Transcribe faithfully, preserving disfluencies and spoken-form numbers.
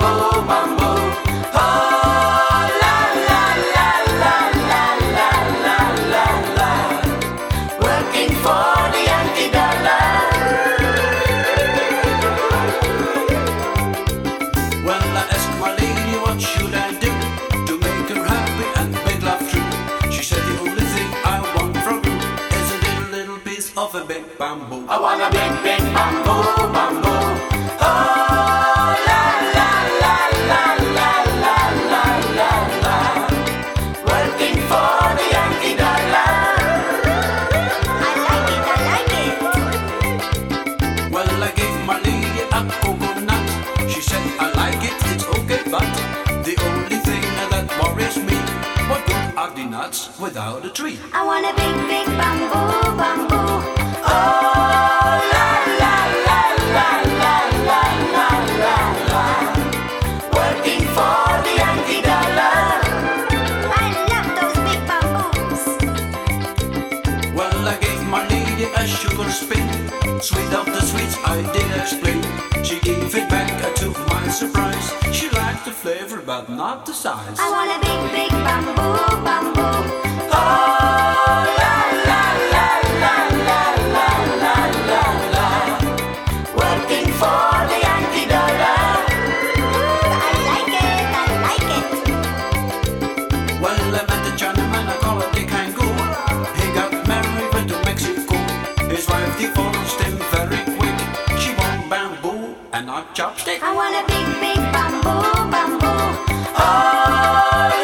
bamboo, bamboo. Oh, la la la la la la la la la. Working for the Yankee dollar. Well, I asked my lady what should I do to make her happy and make love true. She said the only thing I want from you is a little, little piece of a big bamboo. I want a big, big bamboo, bamboo. Oh, la la la la la la la la la. Working for the Yankee dollar. I like it, I like it. Well, I gave my lady a coconut. She said I like it, it's okay, but the only thing that worries me, what good are the nuts without a tree? I want a big, big bamboo, bamboo. Oh, la la la la la la la la la. Working for the Yankee dollar. I love those big bamboos. Well, I gave my lady a sugar spin. Sweet of the sweets, I did explain. She gave it back uh, to my surprise. She liked the flavor, but not the size. I want a big, big bamboo, bamboo. Oh, la la la la la la la la la. Working for the Yankee dollar. I like it, I like it. Well, I met the Chinaman, I call it the Kangaroo. He got married, went to Mexico. His wife divorced him very quick. She want bamboo and not chopstick. I want a big, big bamboo, bamboo. Oh,